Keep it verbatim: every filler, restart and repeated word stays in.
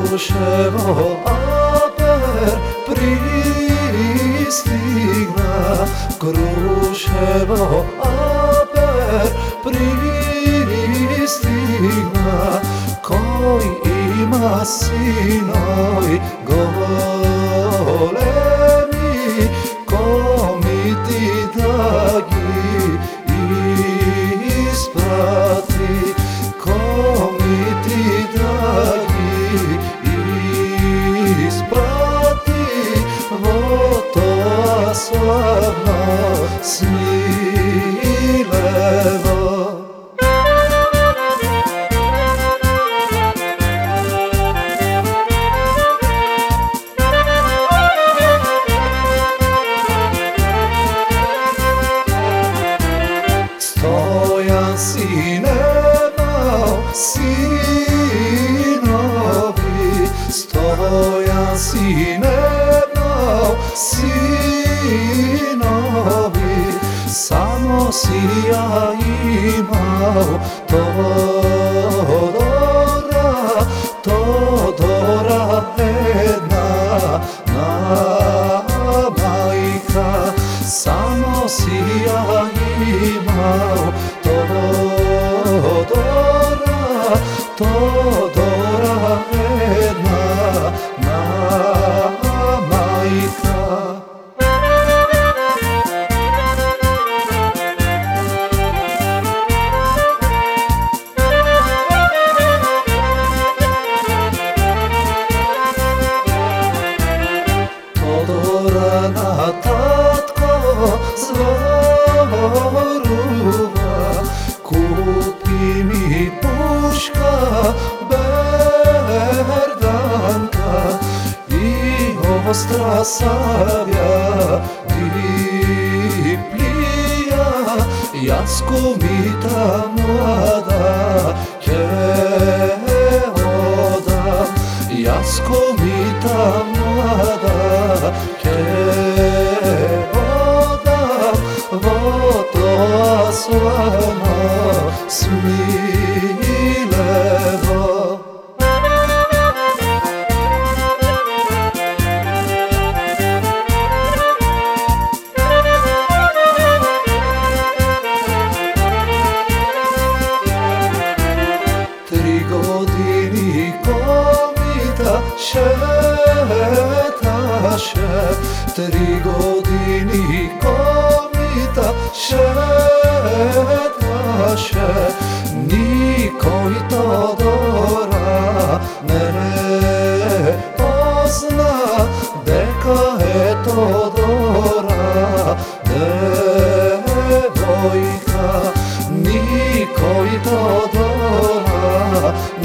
Kruševo aper pristigna, Kruševo aper pristigna, koji ima sinoj golemi, komi ti dagi isprati, komi ti dagi isprati, voto slavno Smilevo. Stojan sinema sinovi, stojan sinema sinovi, samo si ja imao Todora, Todora jedna na majka, samo si ja imao Todora, Todora jedna na majka. Todora na tatko zvoruva, kupi mi puška berdanka i ostra savja i plija, jaskomita mlada keoda, jaskomita mlada keoda, voto slavno Smilevo. Tri godini komita šetaše, tri godini komita šetaše, niko i Todora ne pozna, deka je Todora devojka, niko i Todora